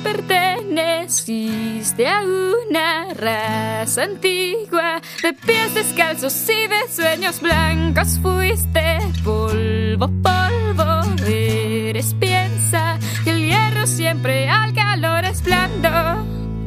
Perteneciste a una raza antigua, de pies descalzos y de sueños blancos. Fuiste polvo, polvo, eres piensa que el hierro siempre al calor es blando.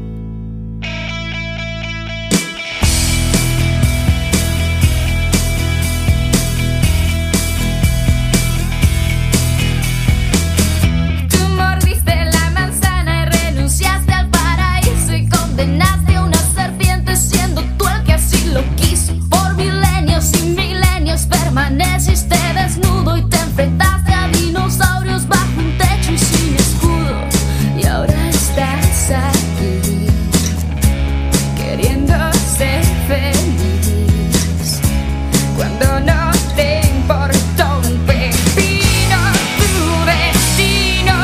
Condenaste a una serpiente siendo tú el que así lo quiso. Por milenios y milenios permaneciste desnudo y te enfrentaste a dinosaurios bajo un techo y sin escudo. Y ahora estás aquí, queriendo ser feliz, cuando no te importó un pepino tu destino.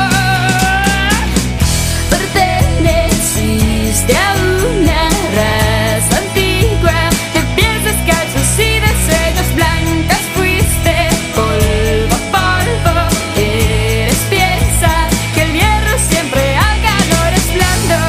Perteneciste a una raza antigua, de pies descalzos y de sueños blancos. Fuiste polvo, polvo, eres piensa que el hierro siempre al calor es blando.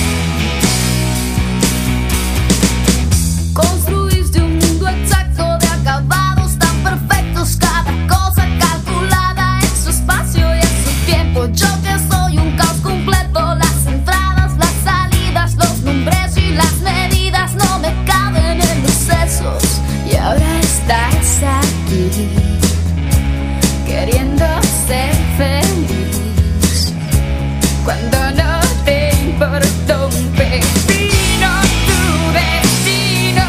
Construiste un mundo exacto de acabados tan perfectos, cada cosa calculada en su espacio y en su tiempo. Yo que soy un caos completo, las entradas, las salidas, los nombres y las medidas no me caben en los sesos. Y ahora estás aquí, queriendo ser feliz, cuando no te importó un pepino tu destino.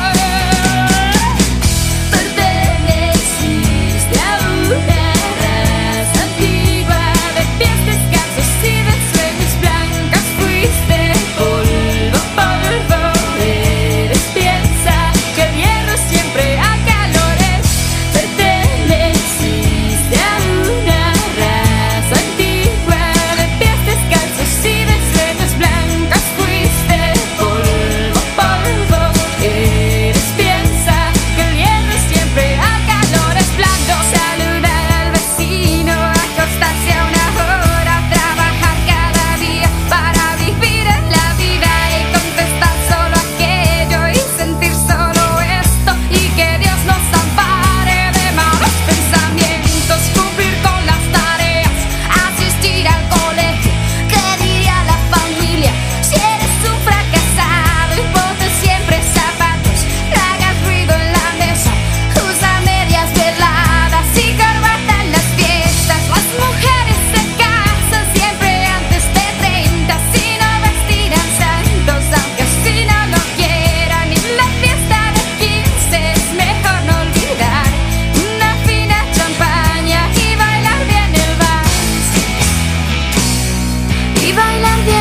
Perteneciste a una raza antigua, de pies descalzos y de sueños blancos. Fuiste polvo, polvo, eres piensa que el hierro siempre a calores. Perteneciste a una raza antigua, de pies descalzos y de sueños blancos. Fuiste polvo, polvo, eres piensa que el hierro siempre a calores blando. Saludar al vecino, acostarse a una hora, trabajar cada día para vivir en la vida y contestar solo aquello y sentir solo esto, y que Dios nos ampare de malos pensamientos. Cumplir con las tareas, asistir al colegio, ¿qué diría la familia si eres un fracasado? Y ponte siempre zapatos, no hagas ruido en la mesa, usa medias veladas y corbata en las fiestas. Las mujeres se casan siempre antes de 30, si no vestirán santos, aunque así no lo quieran. Y la fiesta de 15 es mejor no olvidar una fina champaña y bailar bien el vals, y bailar bien